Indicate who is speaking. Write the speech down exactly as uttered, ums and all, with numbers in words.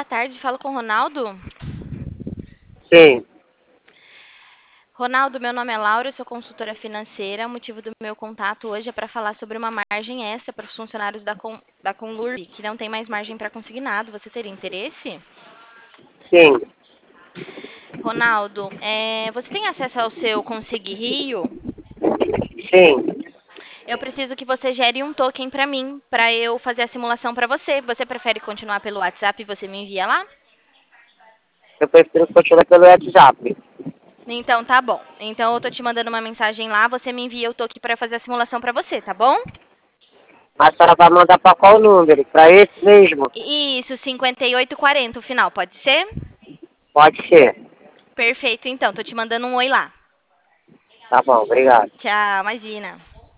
Speaker 1: tarde, falo com o Ronaldo.
Speaker 2: Sim,
Speaker 1: Ronaldo, meu nome é Laura, eu sou consultora financeira. O motivo do meu contato hoje é para falar sobre uma margem extra para os funcionários da, Con, da Conlurb, que não tem mais margem para consignado. Você teria interesse?
Speaker 2: sim,
Speaker 1: Ronaldo, é, você tem acesso ao seu Consig Rio?
Speaker 2: sim.
Speaker 1: Eu preciso que você gere um token para mim, para eu fazer a simulação para você. Você prefere continuar pelo WhatsApp e você me envia lá?
Speaker 2: Eu prefiro continuar pelo WhatsApp.
Speaker 1: Então tá bom. Então eu tô te mandando uma mensagem lá, você me envia o token para fazer a simulação para você, tá bom?
Speaker 2: A senhora vai mandar para qual número? Para esse mesmo?
Speaker 1: Isso, cinquenta e oito quarenta o final, pode ser?
Speaker 2: Pode ser.
Speaker 1: Perfeito, então. Tô te mandando um oi lá.
Speaker 2: Tá bom, obrigado.
Speaker 1: Tchau, imagina.